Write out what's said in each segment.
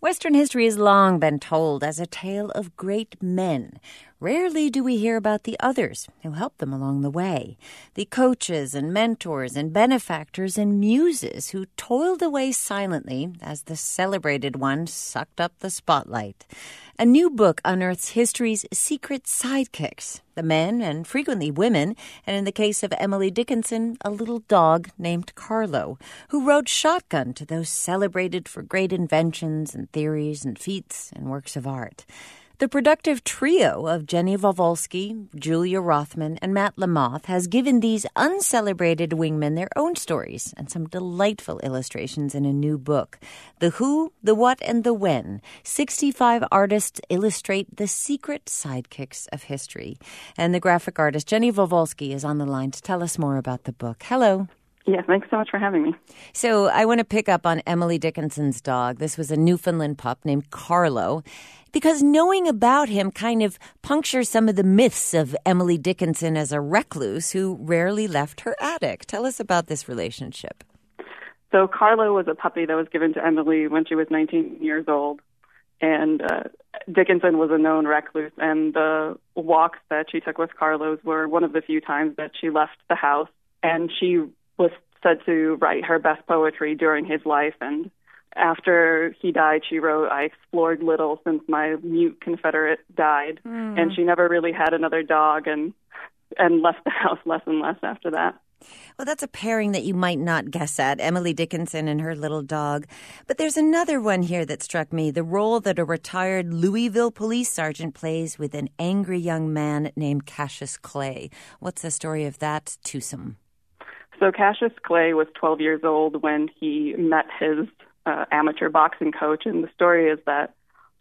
Western history has long been told as a tale of great men. Rarely do we hear about the others who helped them along the way, the coaches and mentors and benefactors and muses who toiled away silently as the celebrated one sucked up the spotlight. A new book unearths history's secret sidekicks, the men and frequently women, and in the case of Emily Dickinson, a little dog named Carlo, who rode shotgun to those celebrated for great inventions and theories and feats and works of art. The productive trio of Jenny Wolfsky, Julia Rothman, and Matt Lamothe has given these uncelebrated wingmen their own stories and some delightful illustrations in a new book. The Who, the What, and the When. 65 artists illustrate the secret sidekicks of history. And the graphic artist Jenny Wolfsky is on the line to tell us more about the book. Hello. Yeah, thanks so much for having me. So I want to pick up on Emily Dickinson's dog. This was a Newfoundland pup named Carlo, because knowing about him kind of punctures some of the myths of Emily Dickinson as a recluse who rarely left her attic. Tell us about this relationship. So Carlo was a puppy that was given to Emily when she was 19 years old, and Dickinson was a known recluse, and the walks that she took with Carlos were one of the few times that she left the house, and she was said to write her best poetry during his life. And after he died, she wrote, "I explored little since my mute confederate died." And she never really had another dog and left the house less and less after that. Well, that's a pairing that you might not guess at, Emily Dickinson and her little dog. But there's another one here that struck me, the role that a retired Louisville police sergeant plays with an angry young man named Cassius Clay. What's the story of that twosome? So Cassius Clay was 12 years old when he met his amateur boxing coach, and the story is that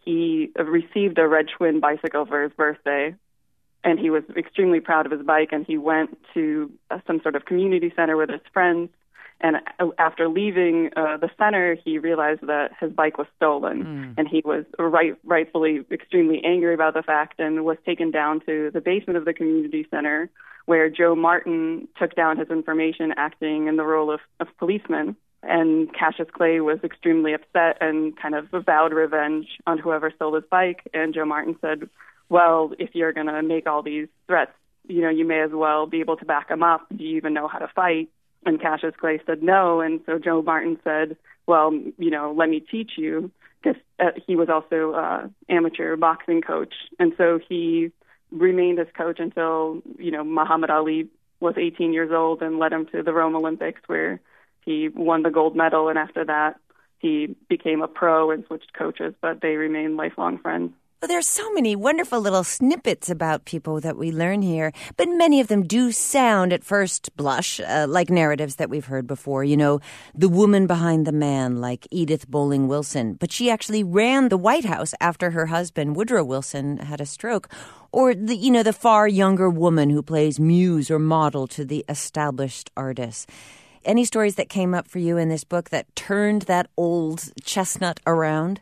he received a Red Schwinn bicycle for his birthday, and he was extremely proud of his bike, and he went to some sort of community center with his friends, and after leaving the center, he realized that his bike was stolen, and he was rightfully extremely angry about the fact and was taken down to the basement of the community center, where Joe Martin took down his information, acting in the role of policeman. And Cassius Clay was extremely upset and kind of vowed revenge on whoever stole his bike. And Joe Martin said, well, if you're going to make all these threats, you may as well be able to back them up. Do you even know how to fight? And Cassius Clay said no. And so Joe Martin said, well, let me teach you, because he was also an amateur boxing coach. And so he remained as coach until, Muhammad Ali was 18 years old and led him to the Rome Olympics, where he won the gold medal. And after that, he became a pro and switched coaches, but they remained lifelong friends. Well, there's so many wonderful little snippets about people that we learn here, but many of them do sound at first blush like narratives that we've heard before. The woman behind the man, like Edith Bowling Wilson, but she actually ran the White House after her husband, Woodrow Wilson, had a stroke. Or the far younger woman who plays muse or model to the established artist. Any stories that came up for you in this book that turned that old chestnut around?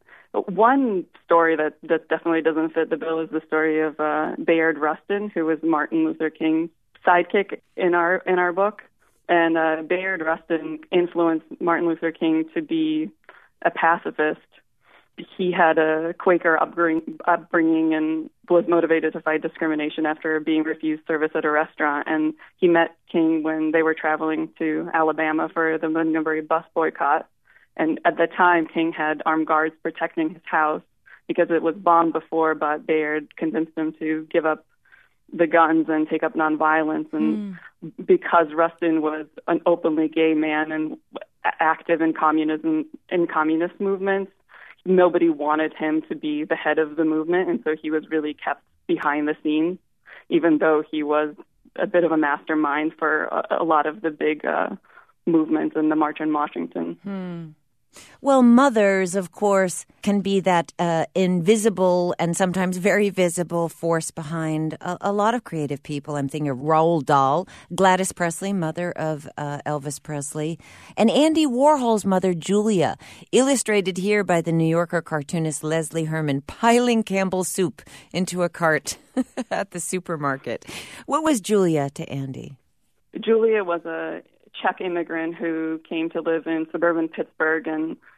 One story that definitely doesn't fit the bill is the story of Bayard Rustin, who was Martin Luther King's sidekick in our book. And Bayard Rustin influenced Martin Luther King to be a pacifist. He had a Quaker upbringing and was motivated to fight discrimination after being refused service at a restaurant. And he met King when they were traveling to Alabama for the Montgomery bus boycott. And at the time, King had armed guards protecting his house because it was bombed before, but Bayard convinced him to give up the guns and take up nonviolence. And because Rustin was an openly gay man and active in communist movements, nobody wanted him to be the head of the movement, and so he was really kept behind the scenes, even though he was a bit of a mastermind for a lot of the big movements in the March on Washington. Well, mothers, of course, can be that invisible and sometimes very visible force behind a lot of creative people. I'm thinking of Roald Dahl, Gladys Presley, mother of Elvis Presley, and Andy Warhol's mother, Julia, illustrated here by the New Yorker cartoonist Leslie Herman, piling Campbell's soup into a cart at the supermarket. What was Julia to Andy? Julia was a Czech immigrant who came to live in suburban Pittsburgh, and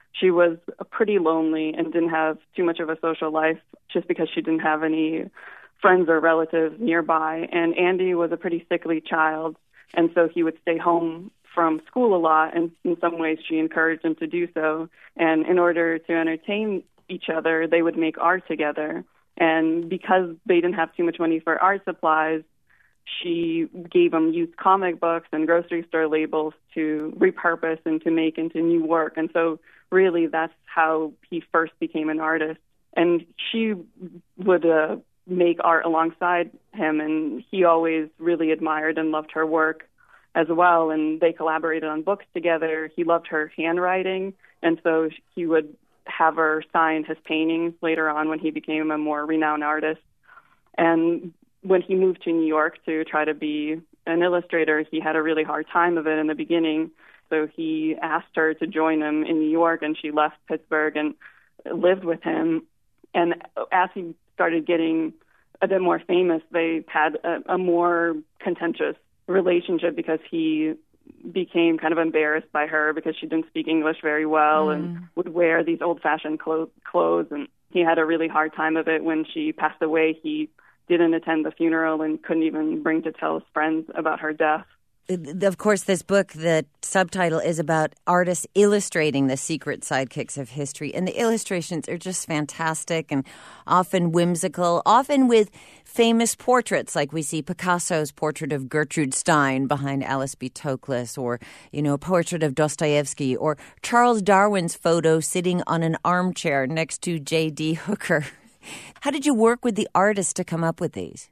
she was pretty lonely and didn't have too much of a social life just because she didn't have any friends or relatives nearby. And Andy was a pretty sickly child, and so he would stay home from school a lot, and in some ways she encouraged him to do so. And in order to entertain each other, they would make art together. And because they didn't have too much money for art supplies, she gave him used comic books and grocery store labels to repurpose and to make into new work. And so really that's how he first became an artist. And she would make art alongside him, and he always really admired and loved her work as well. And they collaborated on books together. He loved her handwriting, and so he would have her sign his paintings later on when he became a more renowned artist. And when he moved to New York to try to be an illustrator, he had a really hard time of it in the beginning. So he asked her to join him in New York, and she left Pittsburgh and lived with him. And as he started getting a bit more famous, they had a more contentious relationship because he became kind of embarrassed by her because she didn't speak English very well and would wear these old-fashioned clothes. And he had a really hard time of it. When she passed away, he didn't attend the funeral and couldn't even bring to tell his friends about her death. Of course, this book, the subtitle is about artists illustrating the secret sidekicks of history. And the illustrations are just fantastic and often whimsical, often with famous portraits, like we see Picasso's portrait of Gertrude Stein behind Alice B. Toklas, or, a portrait of Dostoevsky, or Charles Darwin's photo sitting on an armchair next to J.D. Hooker. How did you work with the artists to come up with these?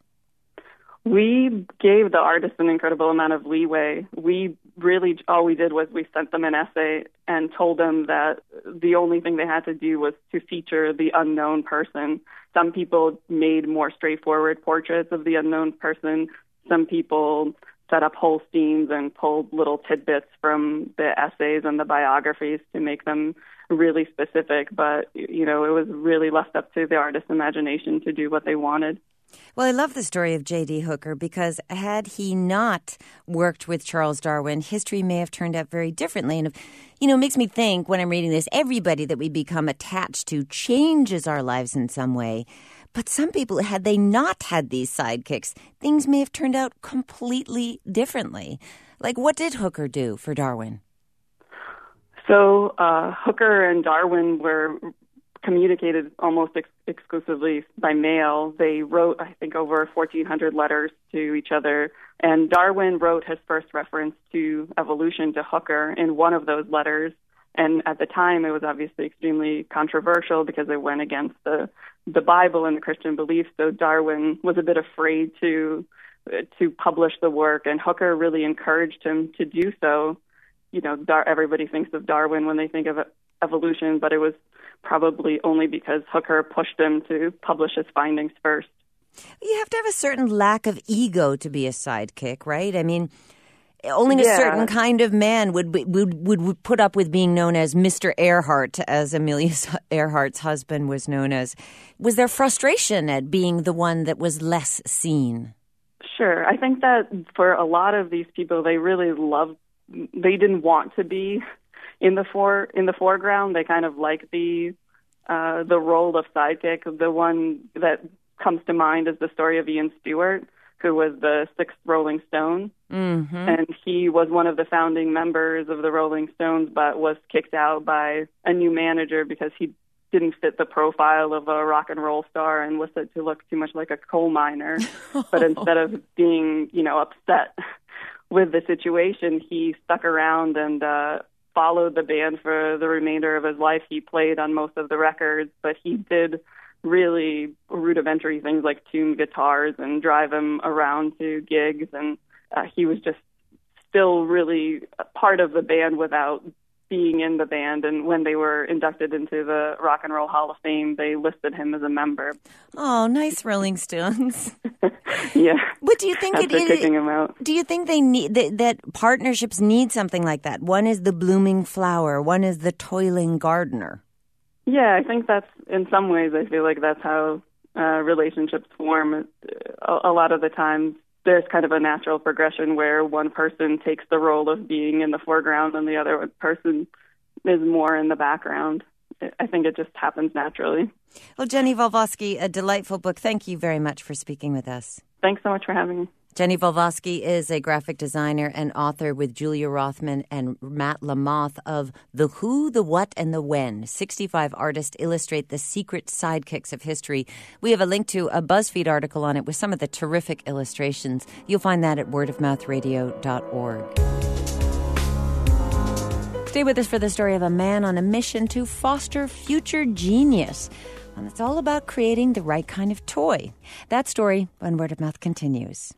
We gave the artists an incredible amount of leeway. All we did was we sent them an essay and told them that the only thing they had to do was to feature the unknown person. Some people made more straightforward portraits of the unknown person. Some people set up whole scenes and pulled little tidbits from the essays and the biographies to make them really specific. But, it was really left up to the artist's imagination to do what they wanted. Well, I love the story of J.D. Hooker because had he not worked with Charles Darwin, history may have turned out very differently. And, it makes me think when I'm reading this, everybody that we become attached to changes our lives in some way. But some people, had they not had these sidekicks, things may have turned out completely differently. Like, what did Hooker do for Darwin? So Hooker and Darwin were communicated almost exclusively by mail. They wrote, I think, over 1,400 letters to each other. And Darwin wrote his first reference to evolution to Hooker in one of those letters. And at the time, it was obviously extremely controversial because it went against the Bible and the Christian beliefs. So Darwin was a bit afraid to publish the work, and Hooker really encouraged him to do so. Everybody thinks of Darwin when they think of evolution, but it was probably only because Hooker pushed him to publish his findings first. You have to have a certain lack of ego to be a sidekick, right? I mean, only a certain kind of man would put up with being known as Mr. Earhart, as Amelia Earhart's husband was known as. Was there frustration at being the one that was less seen? Sure. I think that for a lot of these people, they didn't want to be in the foreground. They kind of like the role of sidekick. The one that comes to mind is the story of Ian Stewart, who was the sixth Rolling Stone. Mm-hmm. And he was one of the founding members of the Rolling Stones, but was kicked out by a new manager because he didn't fit the profile of a rock and roll star and was said to look too much like a coal miner. But instead of being, upset with the situation, he stuck around and followed the band for the remainder of his life. He played on most of the records, but he did really rudimentary things like tune guitars and drive them around to gigs. And he was just still really a part of the band without being in the band. And when they were inducted into the Rock and Roll Hall of Fame, they listed him as a member. Oh, nice Rolling Stones. Yeah. But do you think kicking him out. Do you think they need that partnerships need something like that? One is the blooming flower, one is the toiling gardener. Yeah, I think that's, in some ways, I feel like that's how relationships form. A lot of the times, there's kind of a natural progression where one person takes the role of being in the foreground and the other person is more in the background. I think it just happens naturally. Well, Jenny Wolvoski, a delightful book. Thank you very much for speaking with us. Thanks so much for having me. Jenny Wolvoski is a graphic designer and author with Julia Rothman and Matt Lamothe of The Who, the What, and the When. 65 artists illustrate the secret sidekicks of history. We have a link to a BuzzFeed article on it with some of the terrific illustrations. You'll find that at wordofmouthradio.org. Stay with us for the story of a man on a mission to foster future genius. And it's all about creating the right kind of toy. That story when Word of Mouth continues.